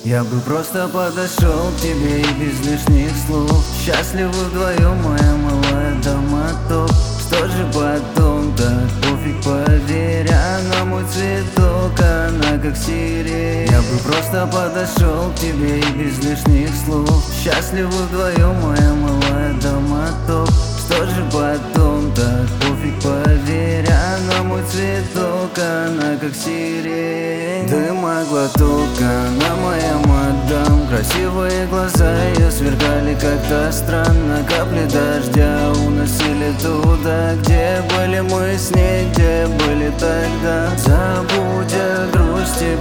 Я бы просто подошел к тебе и без лишних слов. Счастливы вдвоем, моя малая домоток. Что же потом, так пофиг, поверь. Она мой цветок, она как сирень. Я бы просто подошел к тебе и без лишних слов. Счастливы вдвоем, моя малая домоток. Что же потом, так пофиг, поверь. Она мой цветок, она как сирень. Дыма глоток, она моя мадам. Красивые глаза ее сверкали как-то странно. Капли дождя уносили туда, где были мы с ней, где были тогда. Забудь о грусти,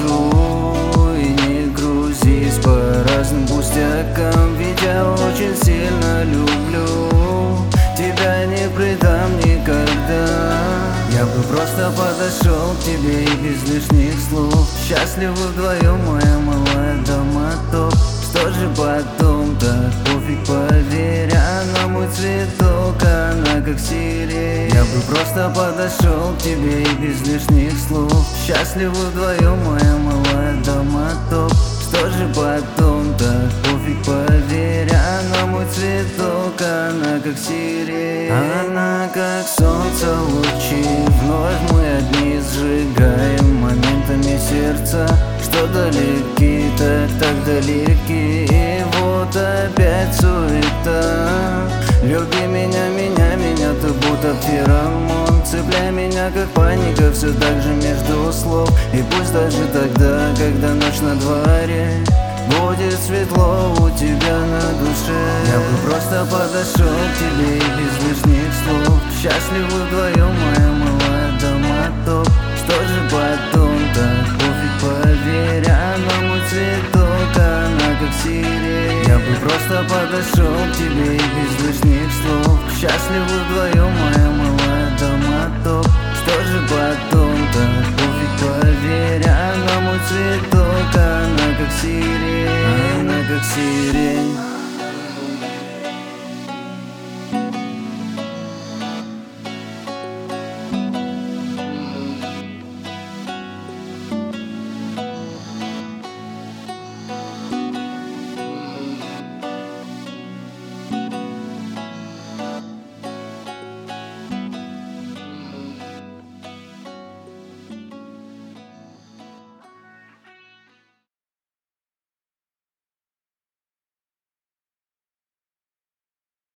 прошу, и не грузись по разным пустякам. Ведь я очень сильно люблю, тебя не предам никогда. Я бы просто подошел к тебе и без лишних слов. Счастливы вдвоем, моя малая домоток. Что же потом, так пофиг, поверь. Она мой цветок, она как сирень. Я бы просто подошел к тебе и без лишних слов. Счастливы вдвоем, моя малая домоток. Что же потом, так пофиг, поверь. Она мой цветок, она как сирень. Она как солнце лучи. Вновь мы одни сжигаем моментами сердца, что далеки, так далеки. И вот опять суета. Люби меня, меня, ты будто феромон. Цепляй меня, как паника, все так же между слов. И пусть даже тогда, когда ночь на дворе, будет светло у тебя на душе. Я бы просто подошел к тебе и без лишних слов. Счастливы вдвоем, моя малая домоток. Что же потом, так пофиг, поверь. Она мой цветок, она как сирень. Я бы просто подошел к тебе и без лишних слов. Счастливы вдвоем, моя малая домоток. Что же потом, так пофиг, поверь. Она мой цветок, она как сирень, она как сирень.